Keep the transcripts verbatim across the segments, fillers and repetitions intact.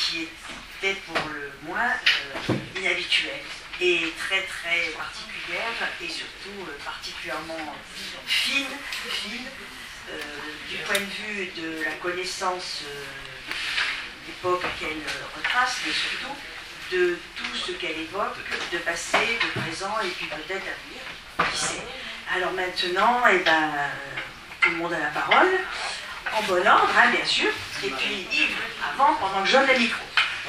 qui était pour le moins euh, inhabituelle et très très particulière et surtout euh, particulièrement fine, fine euh, du point de vue de la connaissance euh, d'époque qu'elle retrace, mais surtout de tout ce qu'elle évoque, de passé, de présent et puis peut-être d'avenir, qui sait. Alors maintenant, eh ben, tout le monde a la parole, en bon ordre, hein, bien sûr, et puis Yves, avant, pendant que je donne le micro.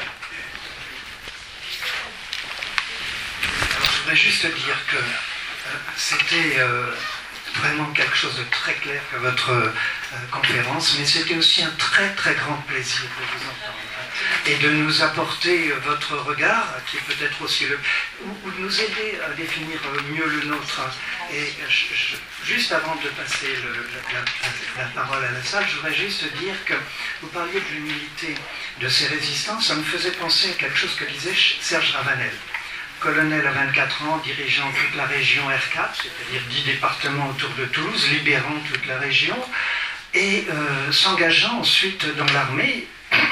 Alors, je voudrais juste dire que euh, c'était euh, vraiment quelque chose de très clair que votre euh, conférence, mais c'était aussi un très très grand plaisir de vous entendre et de nous apporter votre regard, qui est peut-être aussi le... ou de nous aider à définir mieux le nôtre. Et je, je, juste avant de passer le, la, la, la parole à la salle, je voudrais juste dire que vous parliez de l'humilité de ces résistants. Ça me faisait penser à quelque chose que disait Serge Ravanel, colonel à vingt-quatre ans, dirigeant toute la région R quatre, c'est-à-dire dix départements autour de Toulouse, libérant toute la région, et euh, s'engageant ensuite dans l'armée,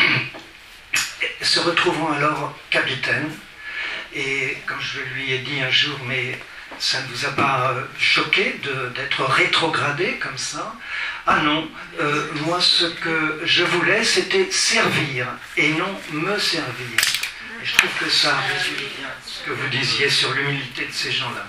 se retrouvant alors capitaine. Et quand je lui ai dit un jour, mais ça ne vous a pas choqué d'être rétrogradé comme ça? Ah non, euh, moi ce que je voulais c'était servir et non me servir. Et je trouve que ça résume bien ce que vous disiez sur l'humilité de ces gens-là.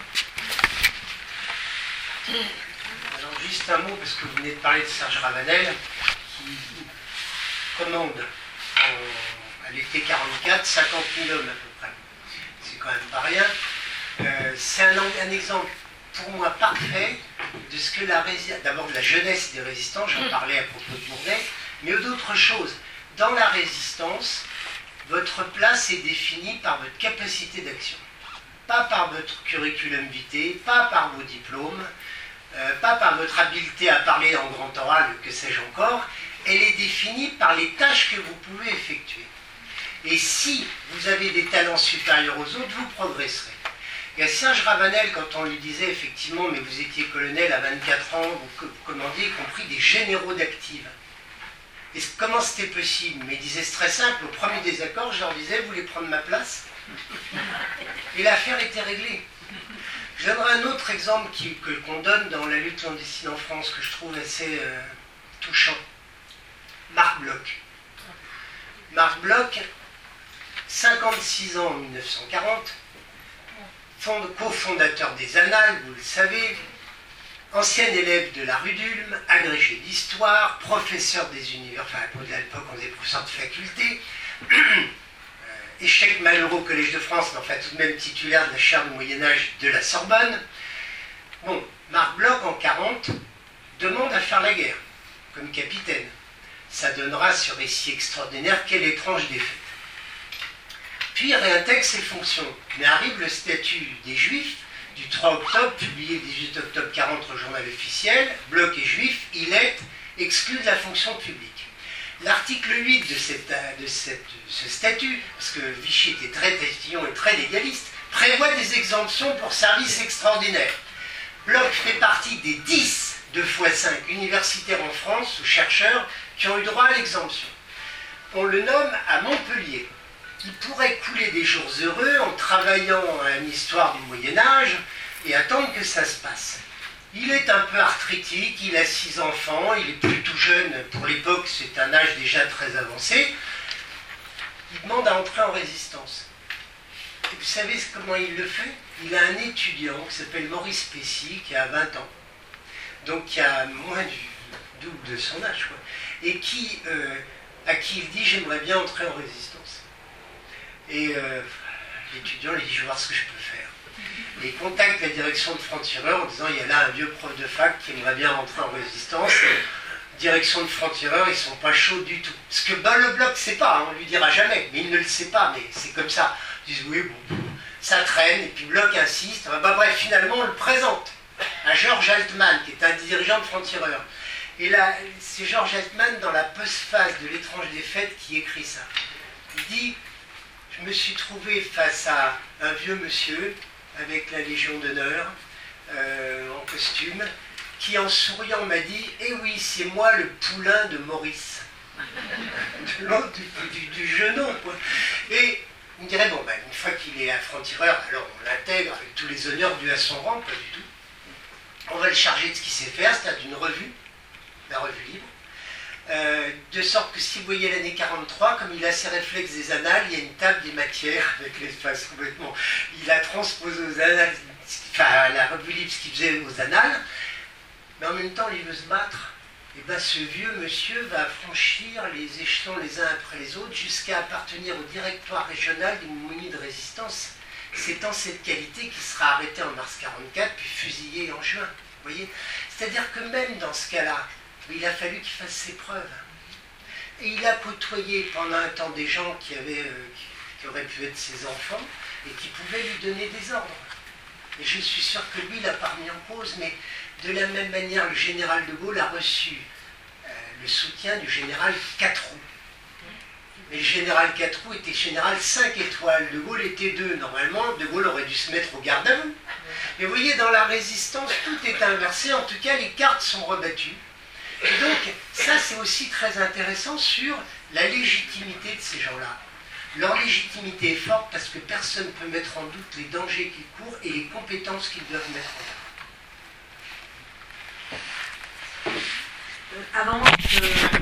Alors juste un mot, parce que vous venez de parler de Serge Ravanel, qui commande en, à l'été quarante-quatre cinquante mille hommes à peu près. C'est quand même pas rien. Euh, c'est un, un exemple pour moi parfait de ce que la résistance, d'abord de la jeunesse des résistants, j'en parlais à propos de Bournet, mais d'autres choses. Dans la résistance, votre place est définie par votre capacité d'action. Pas par votre curriculum vitae, pas par vos diplômes, euh, pas par votre habileté à parler en grand oral, que sais-je encore. Elle est définie par les tâches que vous pouvez effectuer. Et si vous avez des talents supérieurs aux autres, vous progresserez. Et à Serge Ravanel, quand on lui disait effectivement, mais vous étiez colonel à vingt-quatre ans, vous commandiez, y compris des généraux d'active. Et comment c'était possible? Mais il disait, c'est très simple, au premier désaccord, je leur disais, vous voulez prendre ma place? Et l'affaire était réglée. Je donnerai un autre exemple qu'on donne dans la lutte clandestine en France, que je trouve assez euh, touchant. Marc Bloch. Marc Bloch, cinquante-six ans en mille neuf cent quarante, cofondateur des Annales, vous le savez, ancien élève de la rue d'Ulm, agrégé d'histoire, professeur des universités, enfin à l'époque on était professeur de faculté, euh, échec malheureux au Collège de France, mais enfin tout de même titulaire de la chaire du Moyen-Âge de la Sorbonne. Bon, Marc Bloch en quarante demande à faire la guerre, comme capitaine. Ça donnera ce récit extraordinaire, quelle étrange défaite. Puis il réintègre ses fonctions. Mais arrive le statut des Juifs du trois octobre, publié le dix-huit octobre quarante au journal officiel. Bloch est juif, il est exclu de la fonction publique. L'article huit de, cette, de, cette, de ce statut, parce que Vichy était très tatillon et très légaliste, prévoit des exemptions pour services extraordinaires. Bloch fait partie des dix deux fois cinq universitaires en France, ou chercheurs, qui ont eu droit à l'exemption. On le nomme à Montpellier. Il pourrait couler des jours heureux en travaillant à une histoire du Moyen-Âge et attendre que ça se passe. Il est un peu arthritique, il a six enfants, il est plutôt jeune, pour l'époque c'est un âge déjà très avancé. Il demande à entrer en résistance. Et vous savez comment il le fait? Il a un étudiant qui s'appelle Maurice Pessy, qui a vingt ans, donc qui a moins du double de son âge, quoi, et qui, euh, à qui il dit « j'aimerais bien entrer en résistance ». Et euh, l'étudiant lui dit « je vais voir ce que je peux faire ». Et il contacte la direction de franc-tireur en disant « il y a là un vieux prof de fac qui aimerait bien rentrer en résistance ». Direction de franc-tireur, ils ne sont pas chauds du tout. Ce que ben, le Bloch ne sait pas, hein, on ne lui dira jamais, mais il ne le sait pas, mais c'est comme ça. Ils disent « oui, bon, ça traîne », et puis Bloch insiste. Ben, ben, bref, finalement, on le présente à Georges Altman, qui est un dirigeant de franc-tireur. Et là, c'est Georges Altman, dans la postface de L'étrange défaite, qui écrit ça. Il dit « je me suis trouvé face à un vieux monsieur, avec la Légion d'honneur, euh, en costume, qui en souriant m'a dit « eh oui, c'est moi le poulain de Maurice ». de l'autre, du, du, du genou, quoi. Et on dirait, bon, ben, une fois qu'il est affrantireur, alors on l'intègre avec tous les honneurs dus à son rang, pas du tout. On va le charger de ce qu'il sait faire, c'est-à-dire d'une revue, la revue libre. Euh, de sorte que si vous voyez l'année quarante-trois, comme il a ses réflexes des annales, il y a une table des matières avec l'espace complètement. Il a transposé aux annales, enfin à la revue libre ce qu'il faisait aux annales, mais en même temps il veut se battre. Et bien ce vieux monsieur va franchir les échelons les uns après les autres jusqu'à appartenir au directoire régional des momies de résistance. C'est en cette qualité qu'il sera arrêté en mars quarante-quatre puis fusillé en juin. Vous voyez ? C'est-à-dire que même dans ce cas-là, il a fallu qu'il fasse ses preuves. Et il a côtoyé pendant un temps des gens qui, avaient, euh, qui, qui auraient pu être ses enfants et qui pouvaient lui donner des ordres. Et je suis sûr que lui, il l'a pas remis en cause, mais de la même manière, le général de Gaulle a reçu euh, le soutien du général Quatroux. Mais le général Quatroux était général cinq étoiles, de Gaulle était deux. Normalement, de Gaulle aurait dû se mettre au garde à vous. Mais vous voyez, dans la résistance, tout est inversé. En tout cas, les cartes sont rebattues. Et donc, ça, c'est aussi très intéressant sur la légitimité de ces gens-là. Leur légitimité est forte parce que personne ne peut mettre en doute les dangers qu'ils courent et les compétences qu'ils doivent mettre en œuvre. Avant que